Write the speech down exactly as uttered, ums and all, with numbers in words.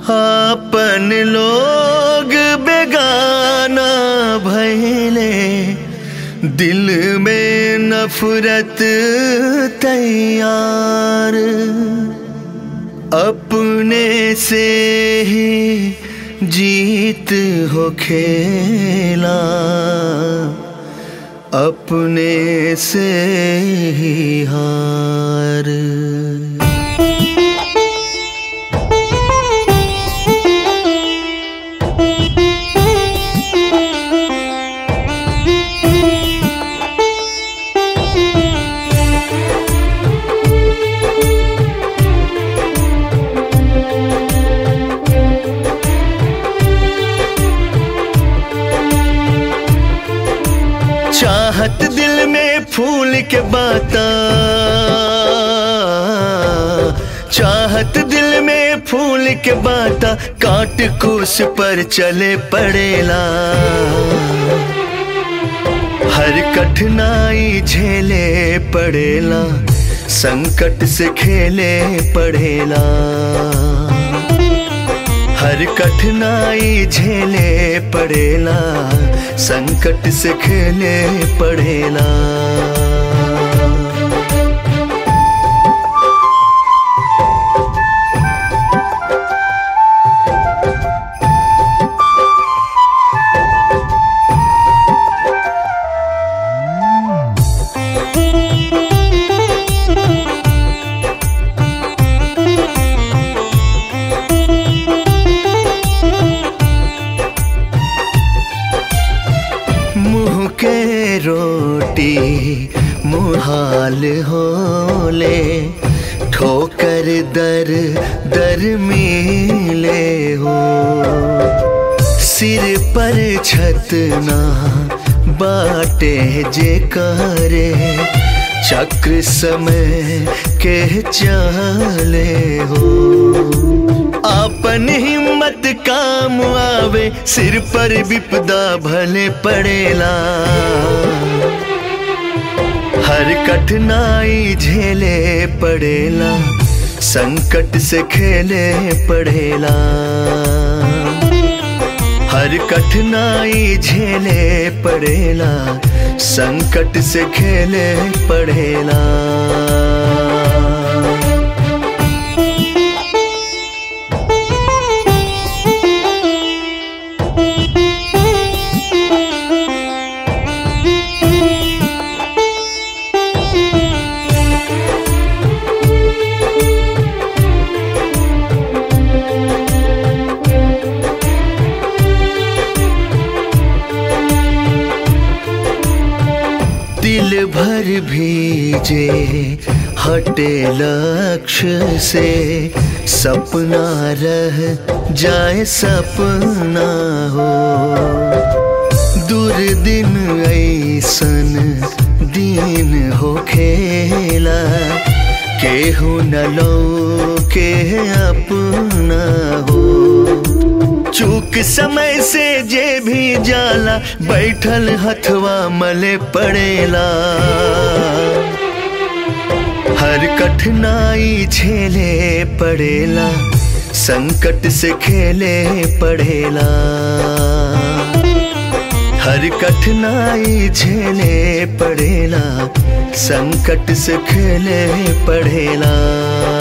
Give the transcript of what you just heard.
आपन लोग बेगाना भइले, दिल में नफरत तैयार। अपने से ही जीत हो खेला, अपने से ही हार। चाहत दिल में फूल के बाता, चाहत दिल में फूल के बाता, काट कूस पर चले पड़ेला। हर कठिनाई झेले पड़ेला, संकट से खेले पड़ेला। हर कठिनाई झेले पड़ेला, संकट से खेले पड़ेला। मुँह के रोटी मुहाल होले, ठोकर दर दर मिले हो। सिर पर छत ना बाटे जे करे, चक्र समय के चले हो। आपन हिम्मत काम आवे, सिर पर विपदा भले पड़ेला। हर कठिनाई झेले पड़ेला, संकट से खेले पड़ेला। हर कठिनाई झेले पड़ेला, संकट से खेले पड़ेला। दिल भर भीजे हटे लक्ष्य से, सपना रह जाए सपना हो। दूर दिन ऐसन दिन हो खेला, केहू न लो के अपना हो। चूक समय से जे भी जाला, बैठल हथवा मले पड़ेला। हर कठिनाई झेले पड़ेला, संकट से खेले पड़ेला। हर कठिनाई झेले पड़ेला, संकट से खेले पड़ेला।